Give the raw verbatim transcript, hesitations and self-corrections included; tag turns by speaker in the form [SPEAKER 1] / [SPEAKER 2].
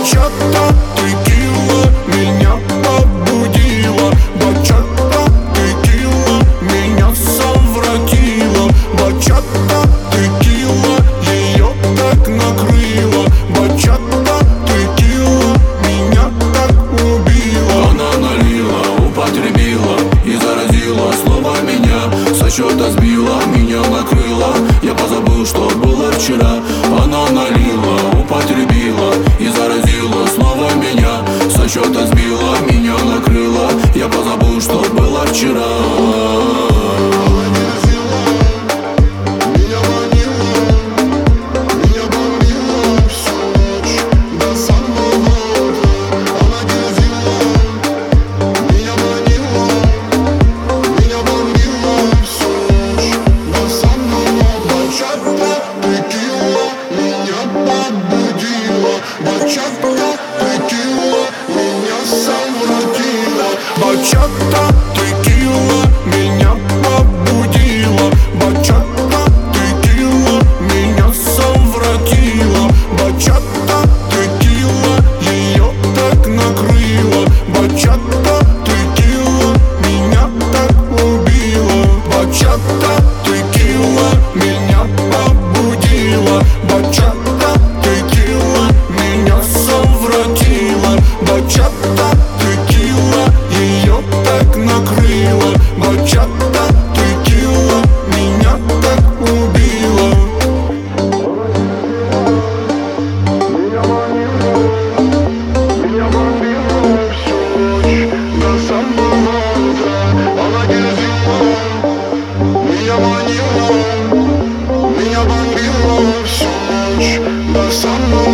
[SPEAKER 1] Бачата, текила, меня побудила. Бачата, текила, меня совратила. Бачата, текила, ее так накрыла. Бачата, текила, меня так убила.
[SPEAKER 2] Она налила, употребила и заразила снова меня. Со счета сбила, меня накрыла. Я позабыл, что было вчера. Она налила, употребила и заразила снова меня. Со счета сбила, меня накрыла. Я позабыл, что было вчера.
[SPEAKER 1] Бачата, текила, меня побудила. Бачата, текила, меня совратила. Бачата, текила, ее так накрыла. Бачата, текила, меня так убила. Бачата, текила, меня побудила. Бачата, текила, меня совратила. Бачата, текила, ее так накрыла. Бачата, текила, меня так убила. Меня манила, меня бомбила всю ночь до самого утра. Она дерзила, меня манила, меня бомбила всю ночь до самого